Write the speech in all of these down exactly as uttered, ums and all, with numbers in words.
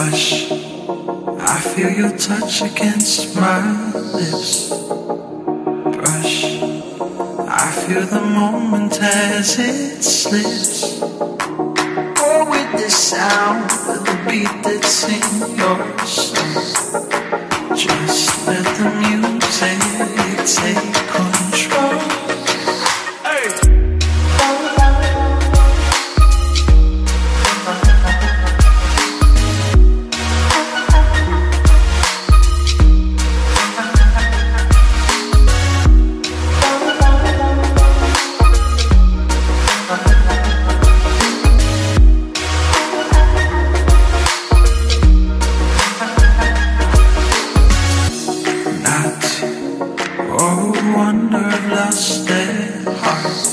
Hush, I feel your touch against my lips. Brush, I feel the moment as it slips. Oh, with the sound of the beat that's in your soul. Just let the music take control. Hey! Oh, wonder I've lost their heart.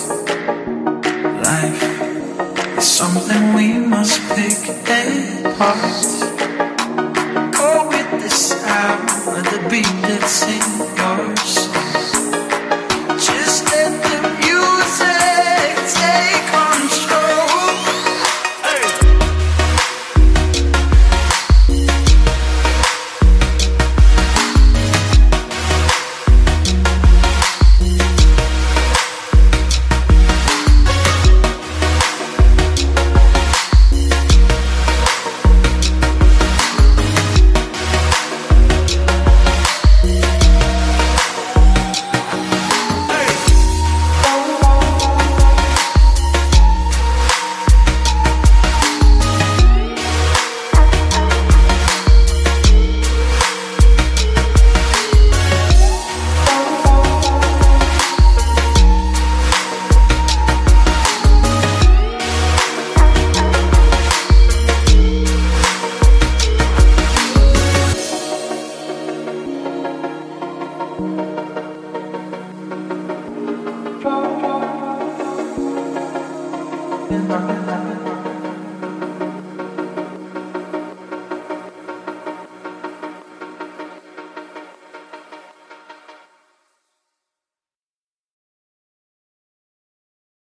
Life is something we must pick apart. Oh, with the sound of the beat that's in your soul. Just let the music take control. Hey! It's